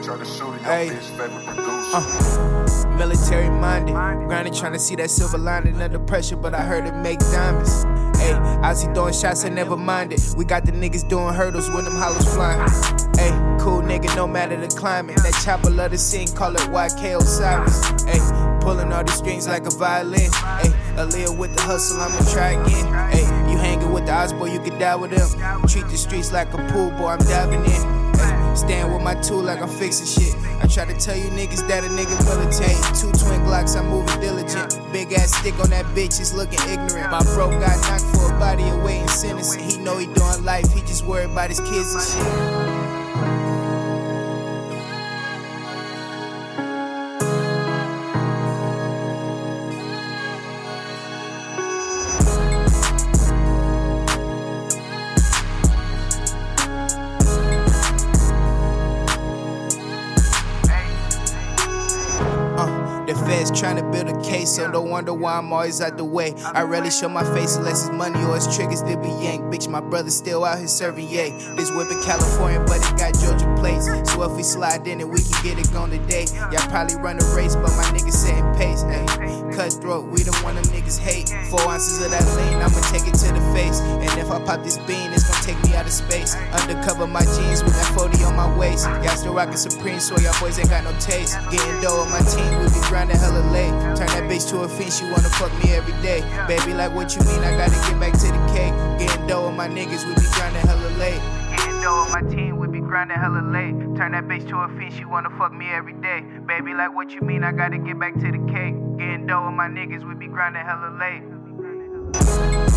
Hey, military minded, grinding, trying to see that silver lining under pressure, but I heard it make diamonds. Hey, I see throwing shots, I never minded. We got the niggas doing hurdles when them hollows flying. Hey, cool nigga, no matter the climate. That chopper love to sing, call it YK Osiris. Hey, pulling all the strings like a violin. Hey, Aaliyah with the hustle, I'ma try again. Hey, you hanging with the odds, boy, you can die with them. Treat the streets like a pool, boy, I'm diving in. Stand with my tool like I'm fixing shit. I try to tell you niggas that a nigga militate. 2 twin Glocks, I'm moving diligent. Big ass stick on that bitch, it's looking ignorant. My bro got knocked for a body awaiting sentencing. He know he doing life, he just worried about his kids and shit. The feds tryna build a case, so don't wonder why I'm always out the way. I rarely show my face unless it's money or it's triggers to be yanked. Bitch, my brother still out here serving yay. This whip in California, but it got Georgia plates. So if we slide in it, we can get it gone today. Y'all probably run a race, but my niggas setting pace. Ay, cutthroat, we the one them niggas hate. 4 ounces of that lean, I'ma take it to the face. And if I pop this bean, it's gonna take me out of space. Undercover my jeans with that 40 on my waist. Y'all still rockin' Supreme, so y'all boys ain't got no taste. Getting dough on my team, we be grinding hella late. Turn that bitch to a fiend, she wanna fuck me every day. Baby, like what you mean, I gotta get back to the cake. Getting dough on my niggas, we be grinding hella late. Getting dough on my team, we be grinding hella late. Turn that bitch to a fiend, she wanna fuck me every day. Baby, like what you mean, I gotta get back to the cake. Getting dough on my niggas, we be grinding hella late.